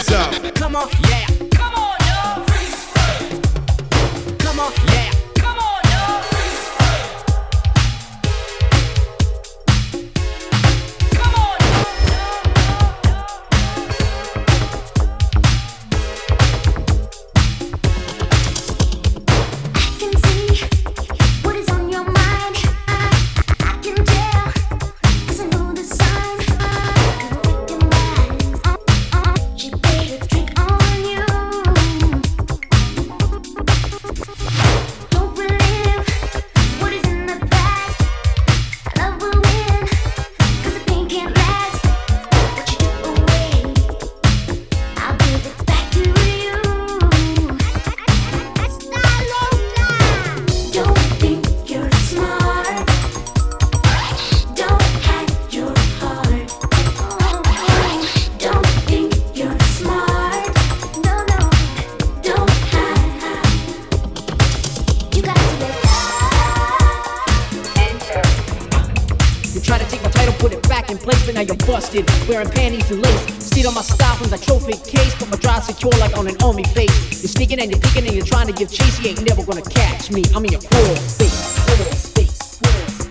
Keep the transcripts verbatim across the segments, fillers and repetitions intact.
this out. Come on, yeah. Come on, y'all. Come on, yeah. Come on, y'all. Come on. I can see what is on your mind. I, I can tell, 'cause I know the sign. Freaking right. Uh, uh, she played a trick on you. Don't relive what is in the past. Love will win, 'cause the pain can't last. What you took away, I'll give it back to you. Don't think you're smart. Don't hide your heart. Don't think you're smart. No, no. Don't hide. You got to let You try to take my title, put it back in place, but now you're busted. Wearing panties and lace. Steal on my style from that trophy case, but my drive secure like on an army face. You're sneaking and you're thinking and you're trying to give chase. You ain't never gonna catch me. I'm in your crawl space. Crawl space. Crawl space.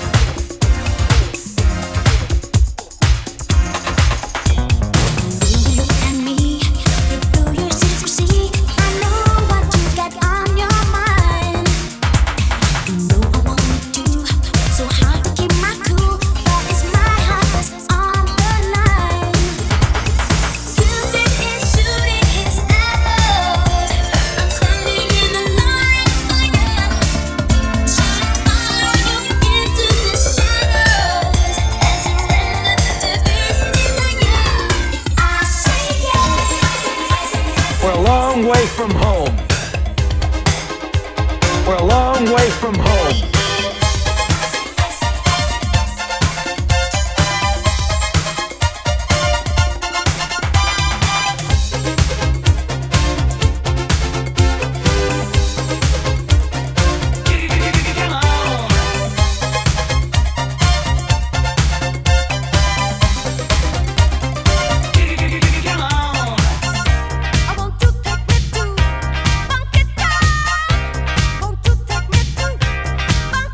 look at me. You do your secrecy. I know what you got on your mind. You know I wanna do so hard to keep my cool, but it's my heart that's on the line. Cupid is shooting his arrows. I'm standing in the line for you. Should I follow you into the shadows as you stand up to face me like you? I say yes. We're a long way from home. We're a long way from home. I want to take me to Funky Town. Want to take me to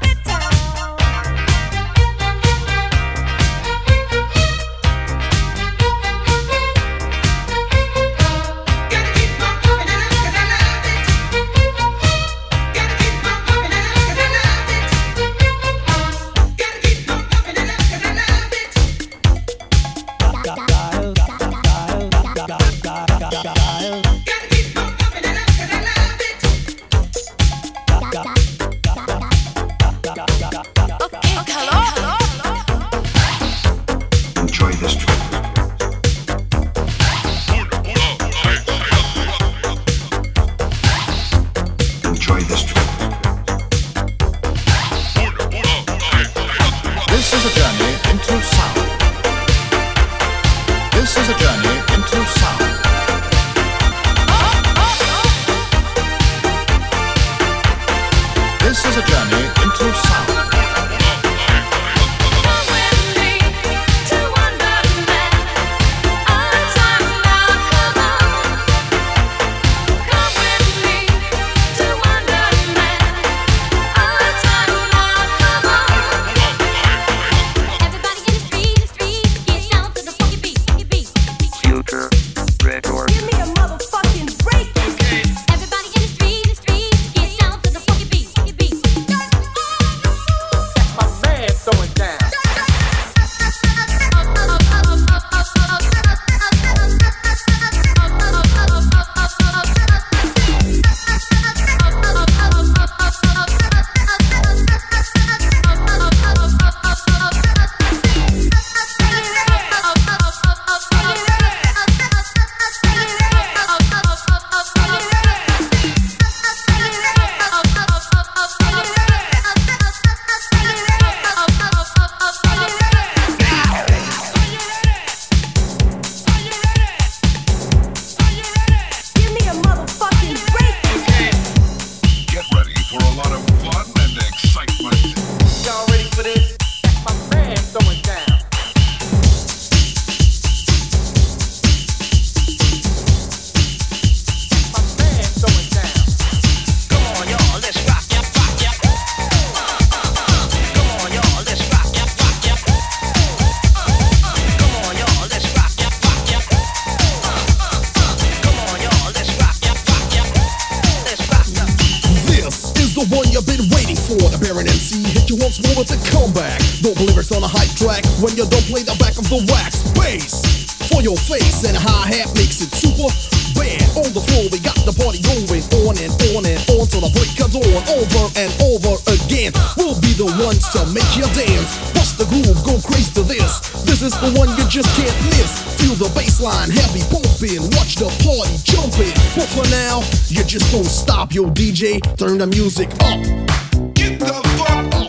on, a Baron M C hit you once more with a comeback. Don't believe it's on a hype track when you don't play the back of the wax. Bass for your face and a hi-hat makes it super bad. On the floor we got the party going on and on and on till the break of dawn. Over and over again, we'll be the ones to make you dance. Bust the groove, go crazy to this. This is the one you just can't miss. Feel the bass line heavy pumping, watch the party jumping. But for now, you just don't stop, yo D J, turn the music up. Get the fuck up.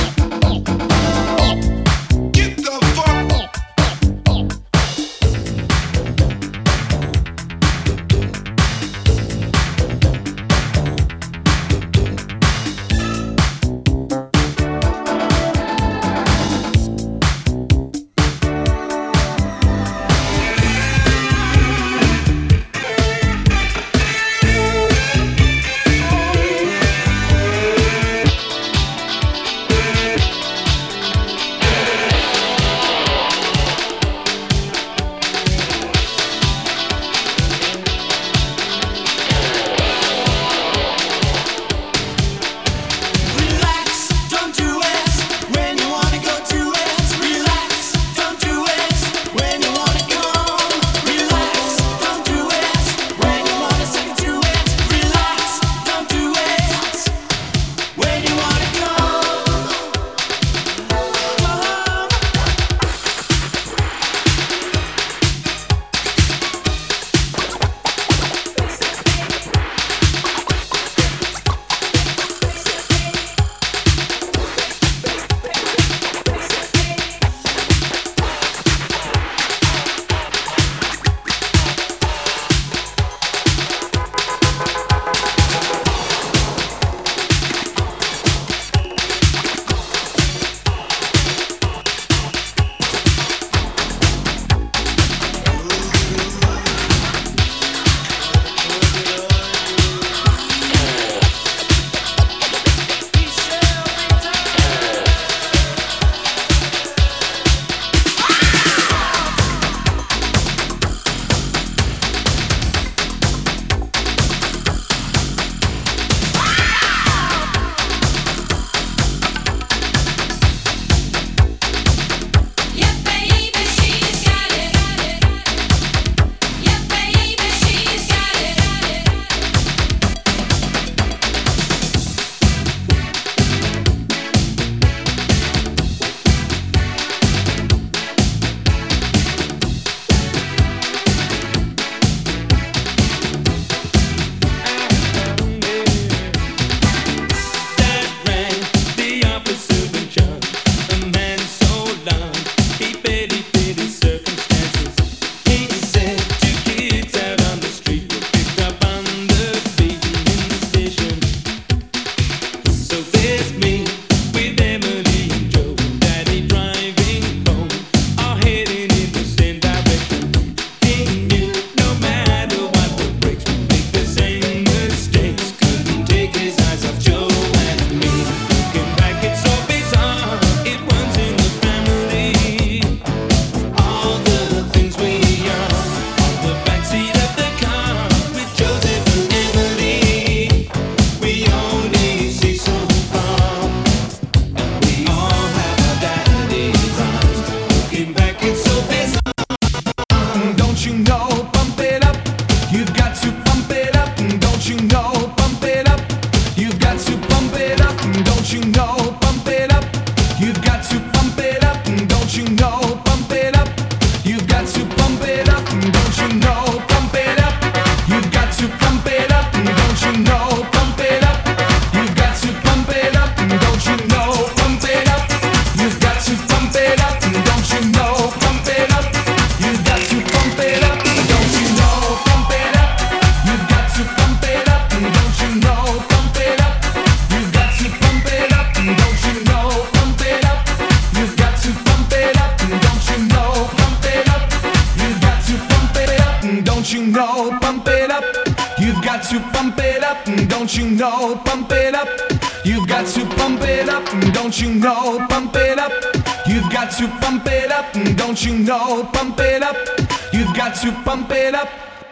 Don't you know, pump it up. You've got to pump it up. Don't you know, pump it up. You've got to pump it up. Don't you know, pump it up. You've got to pump it up.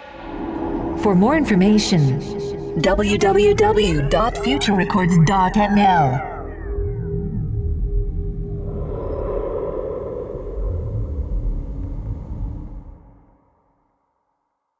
For more information, w w w dot future records dot n l